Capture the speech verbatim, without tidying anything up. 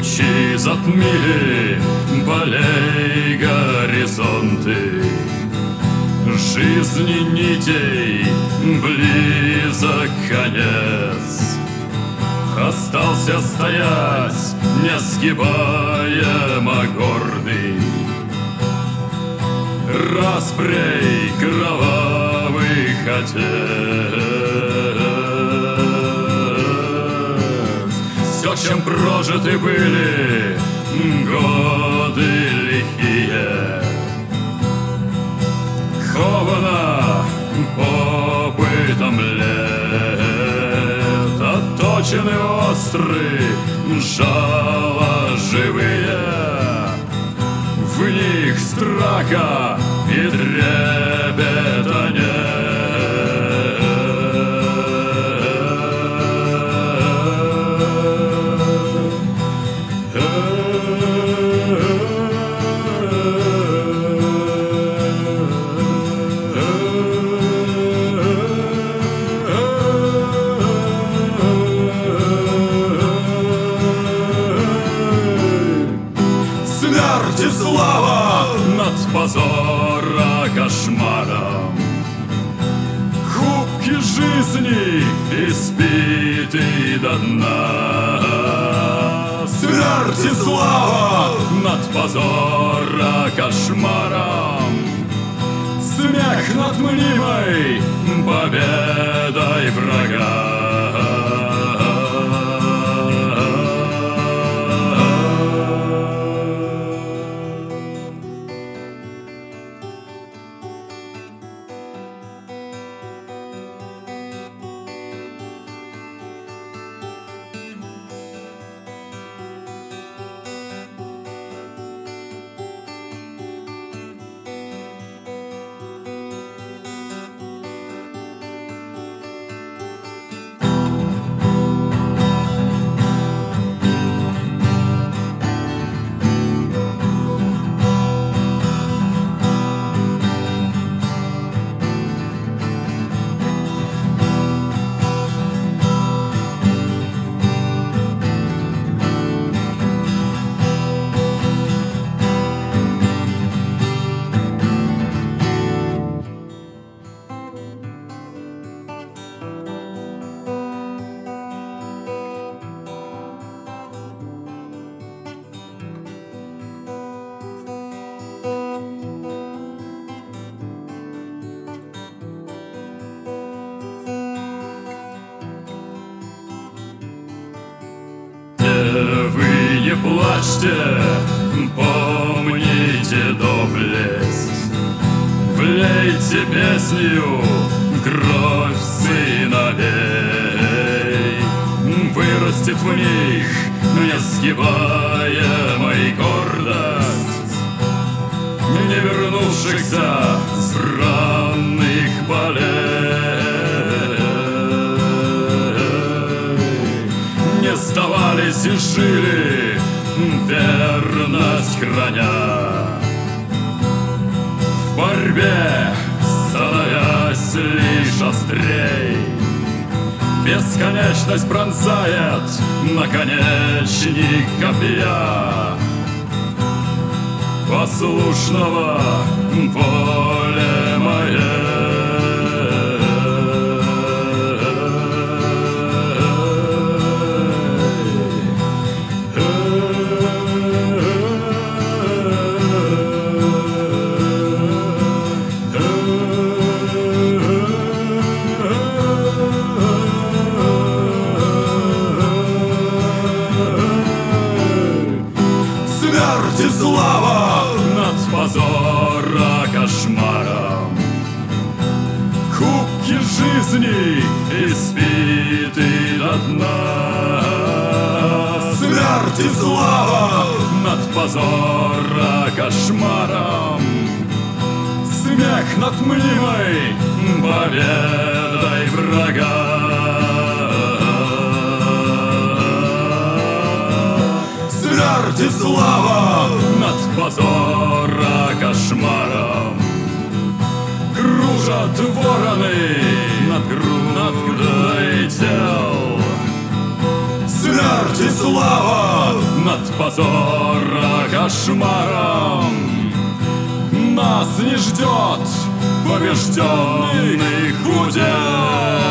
Тучи затмили полей горизонты, жизни нитей близок конец. Остался стоять несгибаемо гордый, распрей кровавых отец. Все, чем прожиты были годы лихие, ковано опытом лет, отточены остры жало живые, в них страха и трепета нет. Смерть и слава над позора кошмаром, кубки жизни испиты до дна. Смерть и слава над позора кошмаром, смех над мнимой победой врага. Вы не плачьте, помните доблесть, влейте песню в кровь сыновей. Вырастет в них несгибаемой гордость не вернувшихся с бранных полей. Не сдавались и жили, верность храня, в борьбе становясь лишь острей. Бесконечность пронзает наконечник копья послушного воле моей. Смерть и слава над позора кошмаром, кубки жизни испиты до дна. Смерть и слава над позора кошмаром, смех над мнимой победой врага. Смерть и слава над позора кошмаром, кружат вороны над грудой тел. Смерть и слава над позора кошмаром. Нас не ждет побежденный удел.